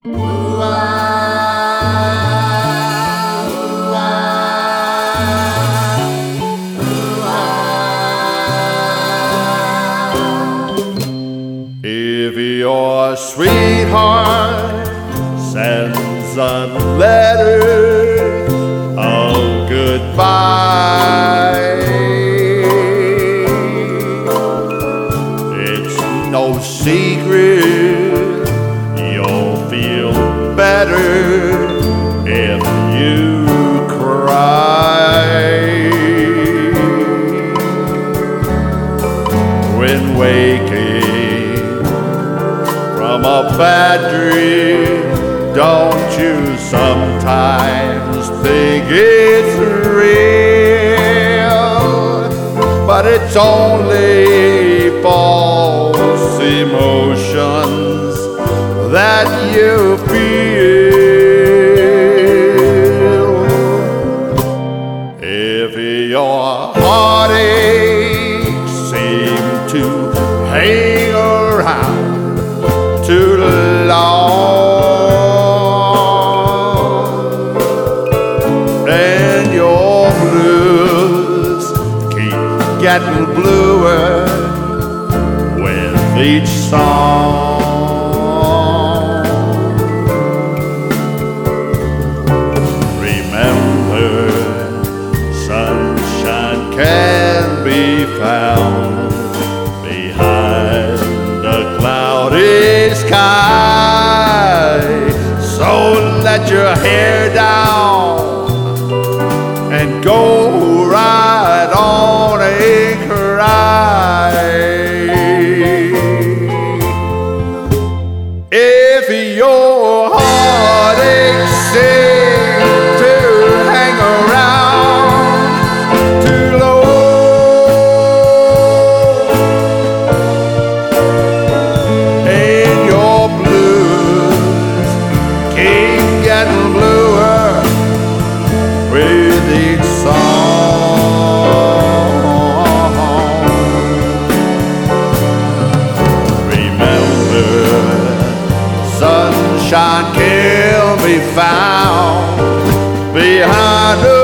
Ooh, ah, ooh, ah, ooh, ah. If your sweetheart sends a letter of goodbye, it's no secret you'll feel better if you cry. When waking from a bad dream, don't you sometimes think it's real? But it's only false emotions that you feel. If your heartaches seem to hang around too long, and your blues keep getting bluer with each song, sunshine can be found behind a cloudy sky. So let your hair down and go right on and cry. If your heartache seems to hang around too low, and your blues keep getting bluer with each song, remember, sunshine can be found behind